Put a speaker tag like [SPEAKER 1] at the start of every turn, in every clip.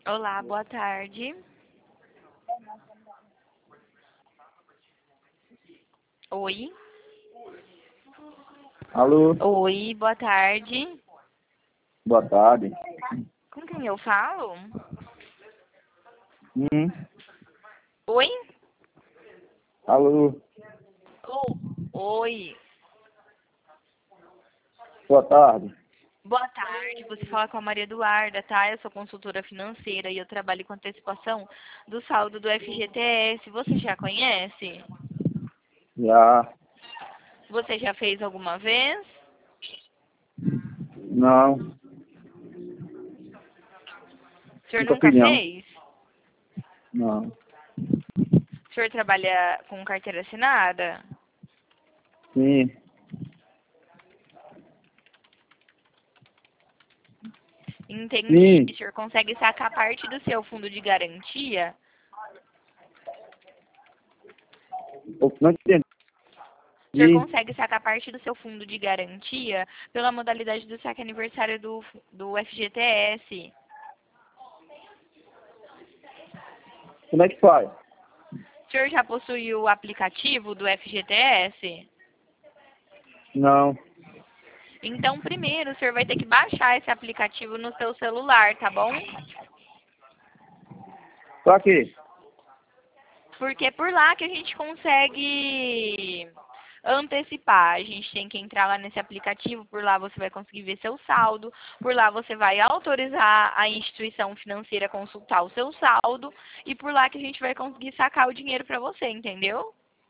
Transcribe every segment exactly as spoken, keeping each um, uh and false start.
[SPEAKER 1] Olá, boa tarde. Oi.
[SPEAKER 2] Alô,
[SPEAKER 1] Oi, boa tarde.
[SPEAKER 2] boa tarde.
[SPEAKER 1] Com quem eu falo?
[SPEAKER 2] Hum,
[SPEAKER 1] Oi?
[SPEAKER 2] alô,
[SPEAKER 1] Oh, oi.
[SPEAKER 2] boa tarde.
[SPEAKER 1] Boa tarde. Você fala com a Maria Eduarda, tá? Eu sou consultora financeira e eu trabalho com antecipação do saldo do F G T S. Você já conhece?
[SPEAKER 2] Já,
[SPEAKER 1] Você já fez alguma vez?
[SPEAKER 2] não,
[SPEAKER 1] O senhor
[SPEAKER 2] nunca
[SPEAKER 1] nunca
[SPEAKER 2] fiz não.
[SPEAKER 1] fez?
[SPEAKER 2] Não,
[SPEAKER 1] O senhor trabalha com carteira assinada?
[SPEAKER 2] sim,
[SPEAKER 1] Entendi.
[SPEAKER 2] sim,
[SPEAKER 1] O senhor consegue sacar parte do seu fundo de garantia?
[SPEAKER 2] eu não entendi.
[SPEAKER 1] O senhor consegue sacar parte do seu fundo de garantia pela modalidade do saque aniversário do, do F G T S.
[SPEAKER 2] Como é que faz?
[SPEAKER 1] O senhor já possui o aplicativo do F G T S?
[SPEAKER 2] Não,
[SPEAKER 1] Então, primeiro, o senhor vai ter que baixar esse aplicativo no seu celular, tá bom?
[SPEAKER 2] pra quê?
[SPEAKER 1] Porque é por lá que a gente consegue antecipar. A gente tem que entrar lá nesse aplicativo, por lá você vai conseguir ver seu saldo, por lá você vai autorizar a instituição financeira a consultar o seu saldo e por lá que a gente vai conseguir sacar o dinheiro para você, entendeu?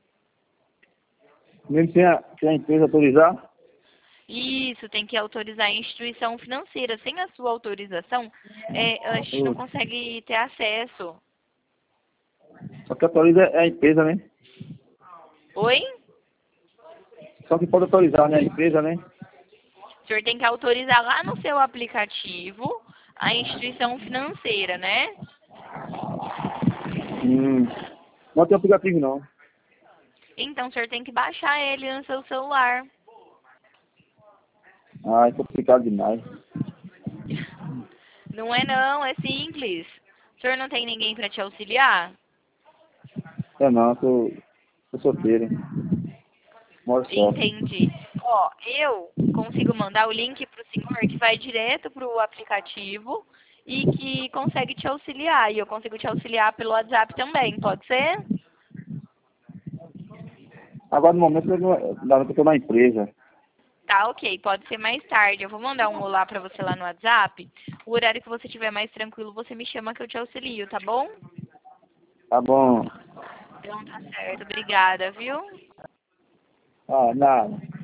[SPEAKER 2] Mesmo sem a, sem a empresa autorizar?
[SPEAKER 1] Isso, tem que autorizar a instituição financeira. Sem a sua autorização, é, a gente não
[SPEAKER 2] Ô,
[SPEAKER 1] consegue ter acesso.
[SPEAKER 2] Só que autoriza é a empresa, né?
[SPEAKER 1] Oi?
[SPEAKER 2] Só que pode autorizar, né? A empresa, né?
[SPEAKER 1] O senhor tem que autorizar lá no seu aplicativo a instituição financeira, né?
[SPEAKER 2] Hum, não tem aplicativo não.
[SPEAKER 1] Então o senhor tem que baixar ele no seu celular.
[SPEAKER 2] Ah, é complicado demais.
[SPEAKER 1] Não é não, é simples. O senhor não tem ninguém para te auxiliar?
[SPEAKER 2] É não, eu sou, sou solteiro. Moro só.
[SPEAKER 1] Entendi. Ó, eu consigo mandar o link para o senhor que vai direto para o aplicativo e que consegue te auxiliar. E eu consigo te auxiliar pelo WhatsApp também, pode ser?
[SPEAKER 2] Agora no momento eu não, não, eu tô na empresa.
[SPEAKER 1] Tá, ok. Pode ser mais tarde. Eu vou mandar um olá para você lá no WhatsApp. O horário que você estiver mais tranquilo, você me chama que eu te auxilio, tá bom?
[SPEAKER 2] Tá bom.
[SPEAKER 1] Então tá certo. Obrigada, viu?
[SPEAKER 2] Ah, nada.